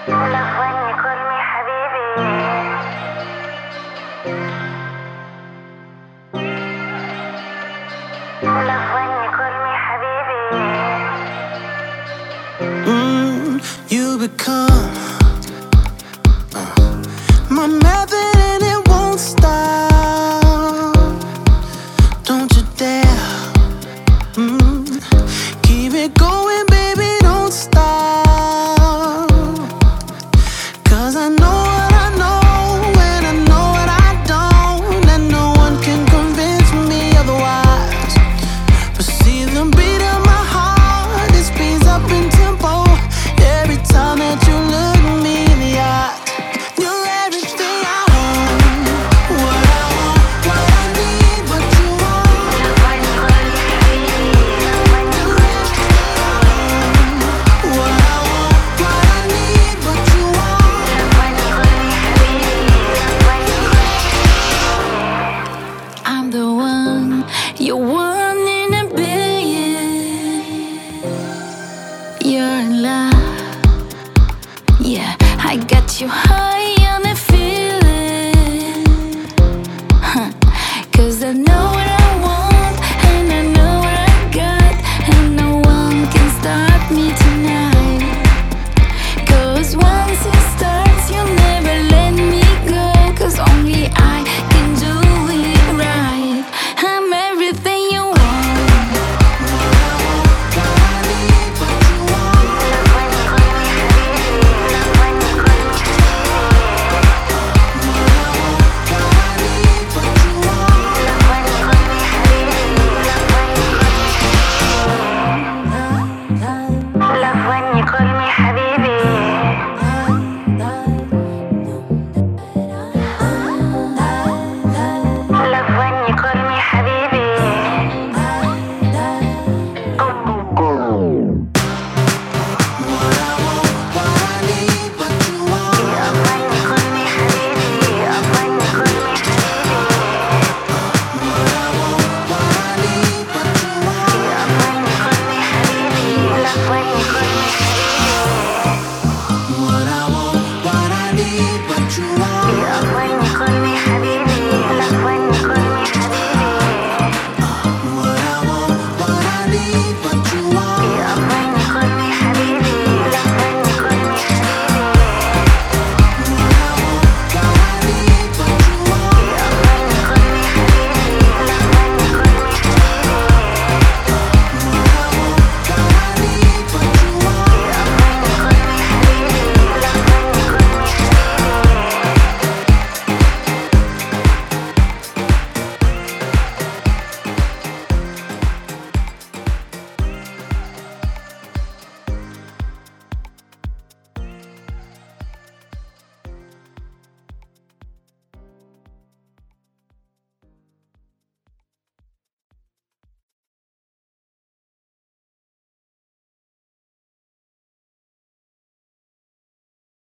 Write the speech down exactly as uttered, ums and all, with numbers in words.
I love when you call me حبيبي. I love when you call me حبيبي. Mm, you become uh, my method and it won't stop. Don't you dare. Mm, keep it going, baby, don't stop. Cause I know what I know and I know what I don't, and no one can convince me otherwise. But see the beat of my heart, it speeds up in tempo every time that you look me in the eye. You're everything I want, what I want, what I need, what you want. When you call me حبيبي. When you call me What I want, what I need, what you want. When you call me حبيبي. When you call I'm the one, you're one in a billion. You're in love, yeah. I got you high on a feeling, huh. Cause I know what I want and I know what I got, and no one can stop me tonight.